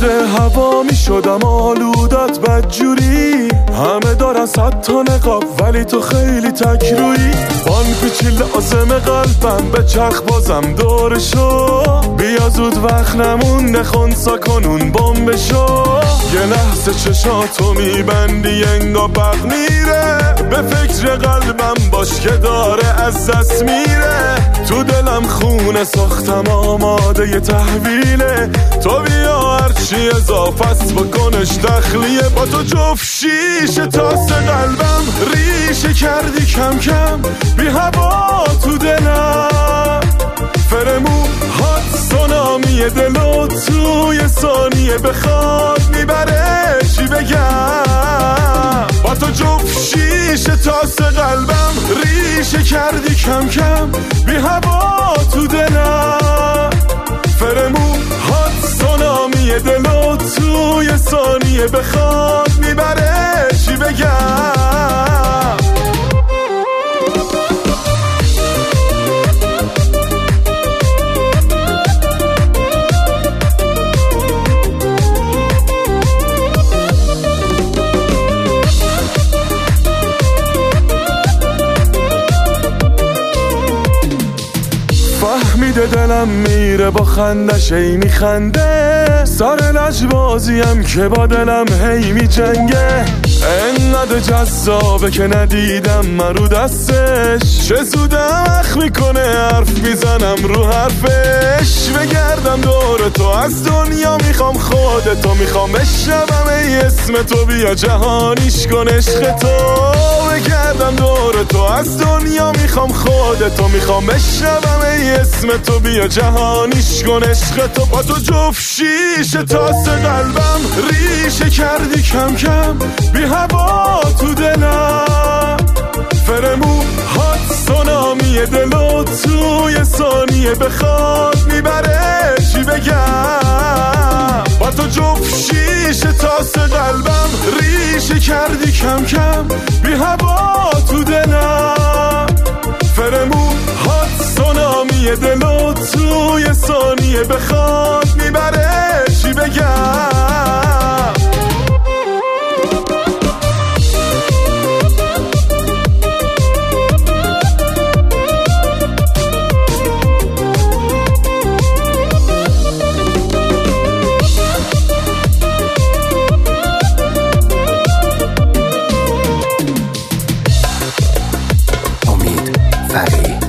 هوا می شدم آلودت بدجوری، همه دارن 100 تا نقاب ولی تو خیلی تکرویی. بان پیچی لازم قلبم به چرخ بازم دورشو، بیا زود وقت نمونده خونسا کنون بمبشو. یه لحظه چشاتو میبندی انگا برق میره، به فکر قلبم باش که داره از دست میره. تو دلم خونه ساختم آماده یه تحویله، تو بیا هرچی اضافه است بکنش تخلیه. با تو جفت شیشه تاس قلبم ریشه کردی کم کم، بی هوا تو دلم فرمون هات سونامی دلو توی ثانیه بخواد میبره. چی بگم با تو جفت شیشه تاس قلبم ریشه کردی کم کم، بی هوا تو دلم فرمون هات سونامی دلو توی ثانیه بخواد میبره. چی بگم فهمیده دلم میره با خندش ای میخنده، سر لجبازیم که با دلم هی میجنگه. انقدر جذابه که ندیدم من رو دستش، چه زودم اخ میکنه حرف میزنم رو حرفش. بگردم دور تو از دنیا میخوام خودتو، میخوام بشنوم ای اسم تو، بیا جهانیش کن عشق تو. بگردم دور تو از دنیا میخوام خودتو، میخوام بشنوم ای اسم تو، بیا جهانیش کن عشق تو. با تو جفت شیشه تاس قلبم ریشه کردی کم کم، بی هوا تو دلم فرمون هات سونامی دلو توی ثانیه بخواد میبره. چی بگم با تو جفت شیشه تاس قلبم ریشه کردی کم کم، بی هوا تو دلم فرمون هات سونامی دلو توی ثانیه بخواد میبره. چی بگم امید فرهی.